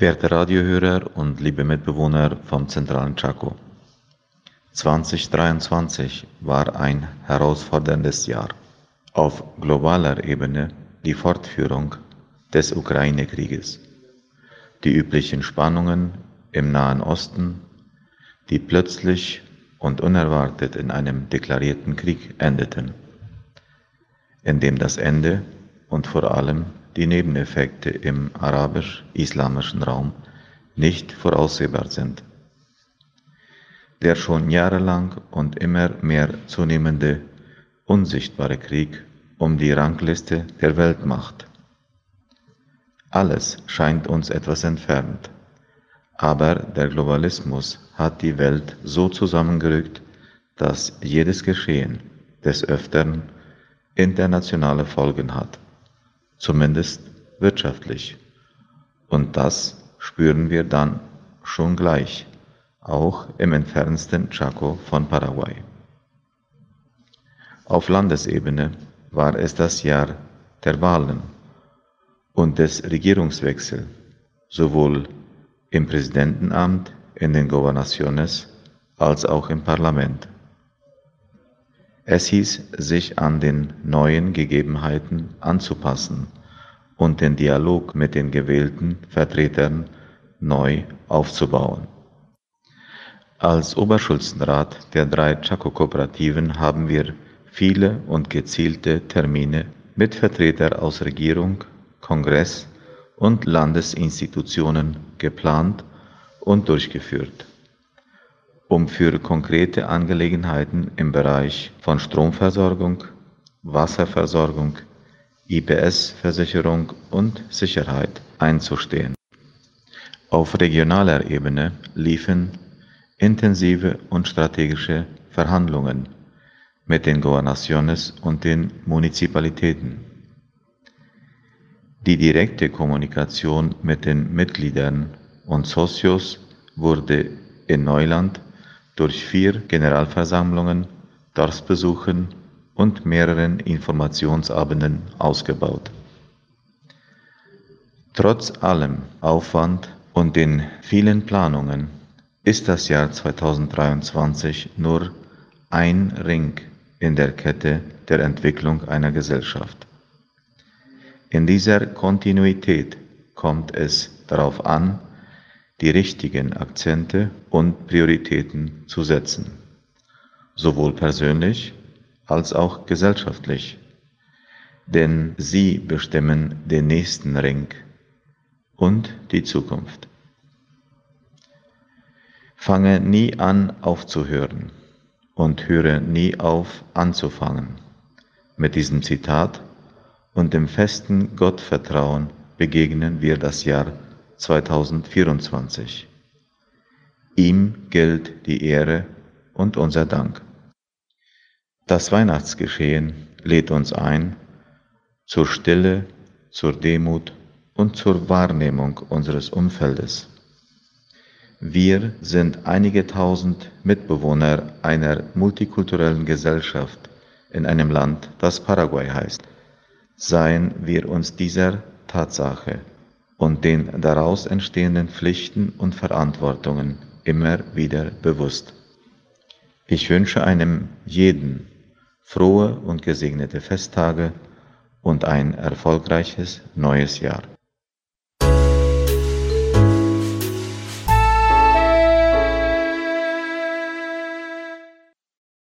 Werte Radiohörer und liebe Mitbewohner vom zentralen Chaco. 2023 war ein herausforderndes Jahr. Auf globaler Ebene die Fortführung des Ukraine-Krieges, die üblichen Spannungen im Nahen Osten, die plötzlich und unerwartet in einem deklarierten Krieg endeten, in dem das Ende und vor allem die Nebeneffekte im arabisch-islamischen Raum nicht voraussehbar sind. Der schon jahrelang und immer mehr zunehmende unsichtbare Krieg um die Rangliste der Weltmacht. Alles scheint uns etwas entfernt, aber der Globalismus hat die Welt so zusammengerückt, dass jedes Geschehen des Öfteren internationale Folgen hat, zumindest wirtschaftlich. Und das spüren wir dann schon gleich, auch im entferntesten Chaco von Paraguay. Auf Landesebene war es das Jahr der Wahlen und des Regierungswechsels, sowohl im Präsidentenamt, in den Gobernaciones, als auch im Parlament. Es hieß, sich an den neuen Gegebenheiten anzupassen und den Dialog mit den gewählten Vertretern neu aufzubauen. Als Oberschulzenrat der 3 Chaco-Kooperativen haben wir viele und gezielte Termine mit Vertretern aus Regierung, Kongress und Landesinstitutionen geplant und durchgeführt, um für konkrete Angelegenheiten im Bereich von Stromversorgung, Wasserversorgung, IPS-Versicherung und Sicherheit einzustehen. Auf regionaler Ebene liefen intensive und strategische Verhandlungen mit den Gobernaciones und den Municipalitäten. Die direkte Kommunikation mit den Mitgliedern und Socios wurde in Neuland durch 4 Generalversammlungen, Dorfbesuchen und mehreren Informationsabenden ausgebaut. Trotz allem Aufwand und den vielen Planungen ist das Jahr 2023 nur ein Ring in der Kette der Entwicklung einer Gesellschaft. In dieser Kontinuität kommt es darauf an, die richtigen Akzente und Prioritäten zu setzen, sowohl persönlich als auch gesellschaftlich, denn sie bestimmen den nächsten Ring und die Zukunft. Fange nie an aufzuhören und höre nie auf anzufangen. Mit diesem Zitat und dem festen Gottvertrauen begegnen wir das Jahr 2024. Ihm gilt die Ehre und unser Dank. Das Weihnachtsgeschehen lädt uns ein zur Stille, zur Demut und zur Wahrnehmung unseres Umfeldes. Wir sind einige tausend Mitbewohner einer multikulturellen Gesellschaft in einem Land, das Paraguay heißt. Seien wir uns dieser Tatsache und den daraus entstehenden Pflichten und Verantwortungen immer wieder bewusst. Ich wünsche einem jeden frohe und gesegnete Festtage und ein erfolgreiches neues Jahr.